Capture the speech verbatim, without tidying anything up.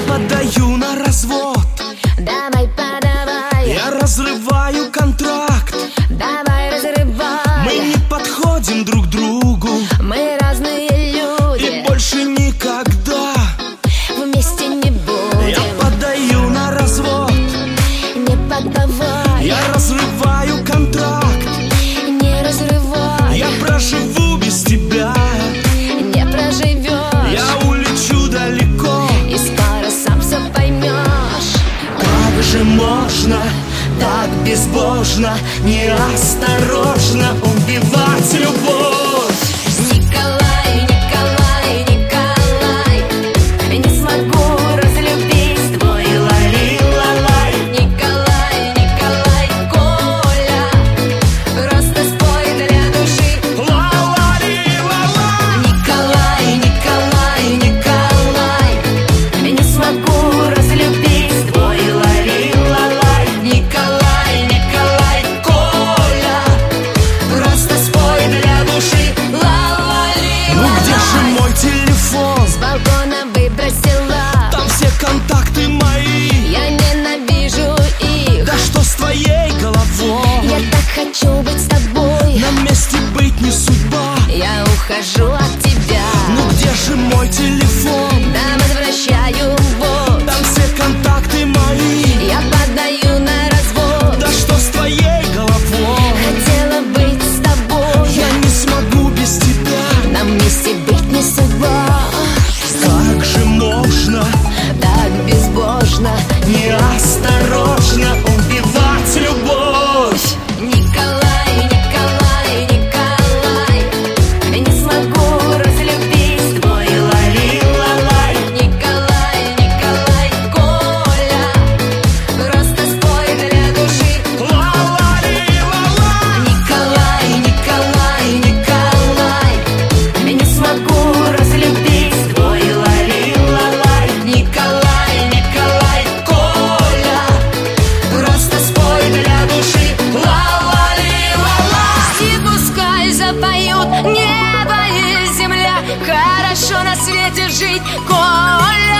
подаю на развод. Давай, подавай. Я разрываю контракт. Давай, разрывай. Мы не подходим друг другу. Мы разные люди. И больше никогда вместе не будем. Я подаю на развод. Не подавай. Я разрываю контракт. Не разрывай. Я проживу без тебя. Не проживешь. Я улечу далеко. И скоро сам все поймешь. Как же можно так безбожно, неосторожно убивать любовь? Николай, Николай, Николай, не смогу разлюбить твой лали-лалай. Николай, Николай, Коля, просто спой для души. Ла-ла-ли-ла-ла. Николай, Николай, Николай, не смогу разлюбить твой лали-лалай. Николай, Николай, Коля, просто спой для души. Ну где же мой телефон? С балкона выбросила. Там все контакты мои. Я ненавижу их. Да что с твоей головой? Я так хочу быть с тобой. На месте быть не судьба. Я ухожу от тебя. Ну где же мой телефон? Там возвращаю вот. Там все контакты мои. Я подаю на развод. Да что с твоей головой? Хотела быть с тобой. Я не смогу без тебя. Нам вместе быть не судьба. Как же можно Так безбожно, неосторожно убивать любовь? Николай, Николай, Николай, не смогу разлюбить твой лали-лалай. Николай, Николай, Коля, просто спой для души. Ла-ла-ли-ла-ла. Николай, Николай, Николай, не смогу разлюбить твой лали-лалай. Николай, Николай, Коля, просто спой для души. Ла-ла-ли-ла-ла. И пускай запоют небо и земля. Хорошо на свете жить, Коля.